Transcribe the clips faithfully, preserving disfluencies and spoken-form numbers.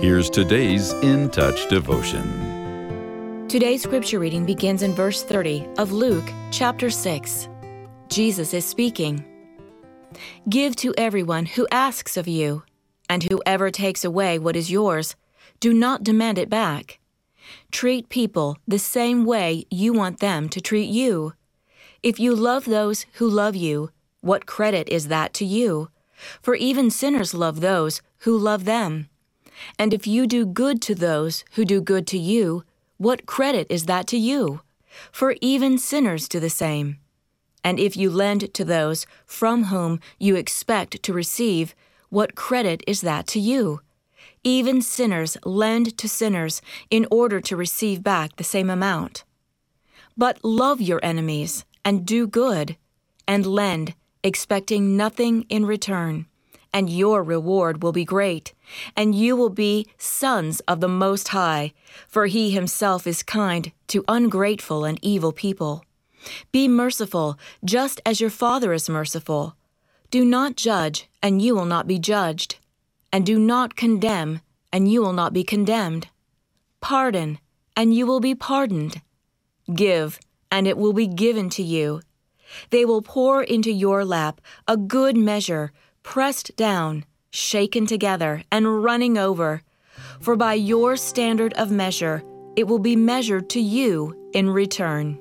Here's today's In Touch devotion. Today's scripture reading begins in verse thirty of Luke chapter six. Jesus is speaking. Give to everyone who asks of you, and whoever takes away what is yours, do not demand it back. Treat people the same way you want them to treat you. If you love those who love you, what credit is that to you? For even sinners love those who love them. And if you do good to those who do good to you, what credit is that to you? For even sinners do the same. And if you lend to those from whom you expect to receive, what credit is that to you? Even sinners lend to sinners in order to receive back the same amount. But love your enemies, and do good, and lend, expecting nothing in return. And your reward will be great, and you will be sons of the Most High, for He Himself is kind to ungrateful and evil people. Be merciful, just as your Father is merciful. Do not judge, and you will not be judged. And do not condemn, and you will not be condemned. Pardon, and you will be pardoned. Give, and it will be given to you. They will pour into your lap a good measure, pressed down, shaken together, and running over. For by your standard of measure, it will be measured to you in return.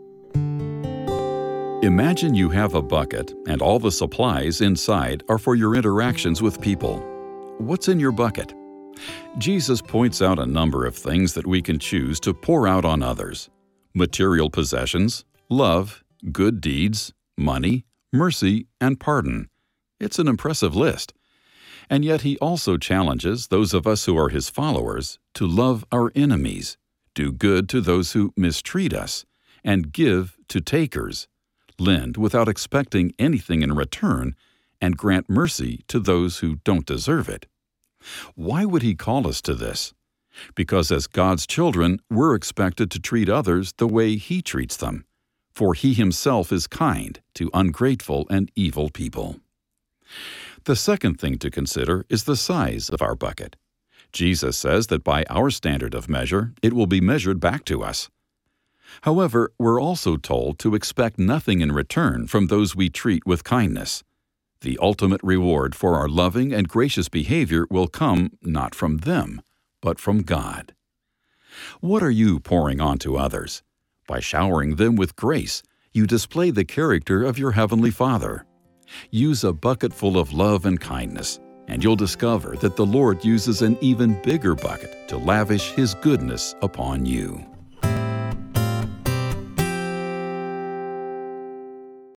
Imagine you have a bucket and all the supplies inside are for your interactions with people. What's in your bucket? Jesus points out a number of things that we can choose to pour out on others: material possessions, love, good deeds, money, mercy, and pardon. It's an impressive list. And yet he also challenges those of us who are his followers to love our enemies, do good to those who mistreat us, and give to takers, lend without expecting anything in return, and grant mercy to those who don't deserve it. Why would he call us to this? Because as God's children, we're expected to treat others the way he treats them, for he himself is kind to ungrateful and evil people. The second thing to consider is the size of our bucket. Jesus says that by our standard of measure, it will be measured back to us. However, we're also told to expect nothing in return from those we treat with kindness. The ultimate reward for our loving and gracious behavior will come not from them, but from God. What are you pouring onto others? By showering them with grace, you display the character of your Heavenly Father. Use a bucket full of love and kindness, and you'll discover that the Lord uses an even bigger bucket to lavish His goodness upon you.